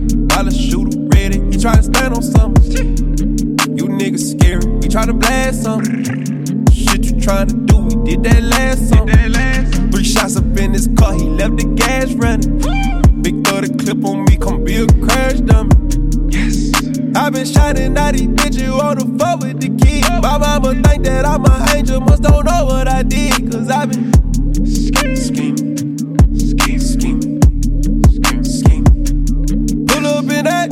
While the shooter ready, he tryna stand on something. You niggas scary, we tryna blast something. Shit you tryna do, we did that last song. 3 shots up in his car, he left the gas running. Big 30 clip on me, come be a crash dummy. Yes. I been shining out these bitches on the phone with the kid. My mama think that I'm an angel, must don't know what I did. Cause I been scheming. Pull up in that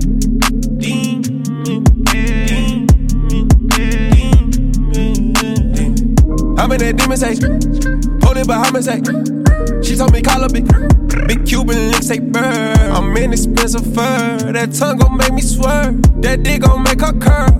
I'm in that demon say, hold it behind me say. She told me call her big Cuban link say bird. I'm in expensive fur. That tongue gon' make me swerve. That dick gon' make her curl.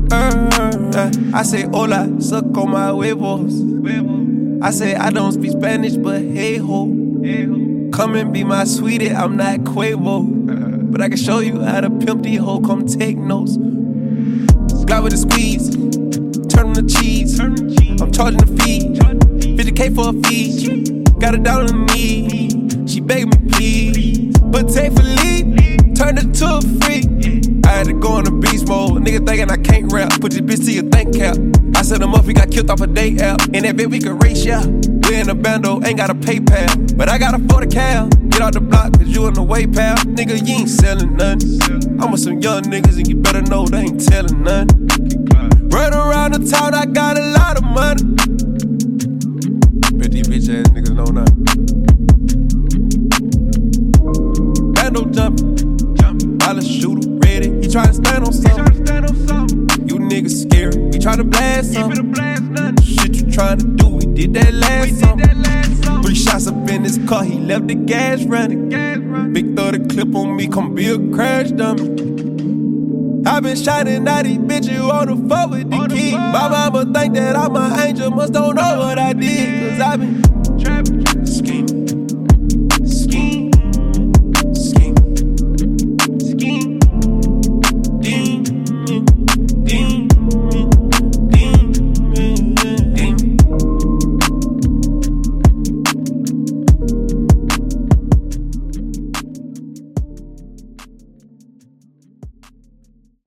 I say hola, suck on my huevos. I say I don't speak Spanish, but hey ho. Come and be my sweetie, I'm not Quavo. But I can show you how to pimp the hoe, come take notes. Glide with a squeeze, turn on the cheese. I'm charging the fee, 50K for a fee. Got it down on the knee, she begging me please. But take for lead, turn it to a freak. I had to go in the beast mode, nigga thinking I can't rap. Put your bitch to your think cap. I set him up, he got killed off a date app. In that bit we could race, yeah. We in a bando, ain't got a PayPal. But I got a 40 cal. Get out the block, cause you in the way, pal. Nigga, you ain't selling nothing. I'm with some young niggas and you better know they ain't telling nothing. Run around the town, I got a lot of money. Bet these bitch ass niggas know nothing. Bando jumping, while the shooter ready, he tryna stand on something. You niggas scary, we tryna blast something. Shit you tryna do, we did that last song. 3 shots up in his car, he left the gas running. Big 30 clip on me, come be a crash dummy. I been shining out these bitches on the phone with the kid. My mama think that I'm an angel, must don't know what I did. Cause I been scheming.